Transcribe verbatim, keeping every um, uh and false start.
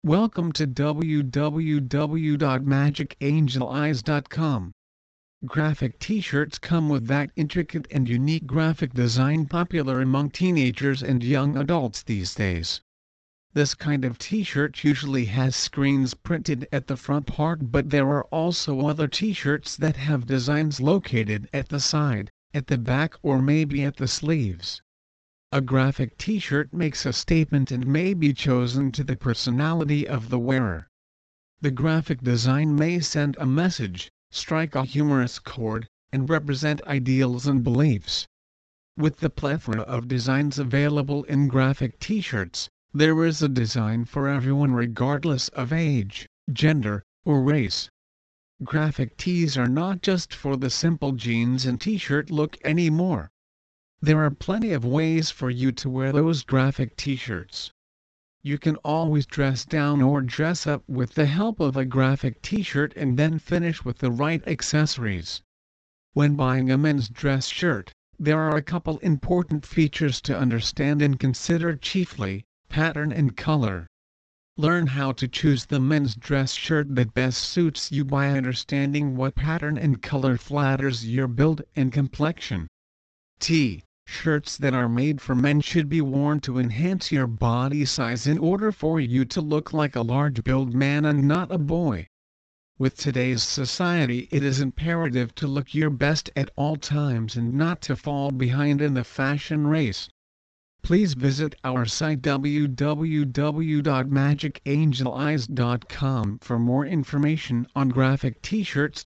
Welcome to w w w dot magic angel eyes dot com. Graphic t-shirts come with that intricate and unique graphic design popular among teenagers and young adults these days. This kind of t-shirt usually has screens printed at the front part, but there are also other t-shirts that have designs located at the side, at the back, or maybe at the sleeves. A graphic t-shirt makes a statement and may be chosen to the personality of the wearer. The graphic design may send a message, strike a humorous chord, and represent ideals and beliefs. With the plethora of designs available in graphic t-shirts, there is a design for everyone regardless of age, gender, or race. Graphic tees are not just for the simple jeans and t-shirt look anymore. There are plenty of ways for you to wear those graphic t-shirts. You can always dress down or dress up with the help of a graphic t-shirt and then finish with the right accessories. When buying a men's dress shirt, there are a couple important features to understand and consider, chiefly pattern and color. Learn how to choose the men's dress shirt that best suits you by understanding what pattern and color flatters your build and complexion. T Shirts that are made for men should be worn to enhance your body size in order for you to look like a large-build man and not a boy. With today's society, it is imperative to look your best at all times and not to fall behind in the fashion race. Please visit our site w w w dot magic angel eyes dot com for more information on graphic t-shirts,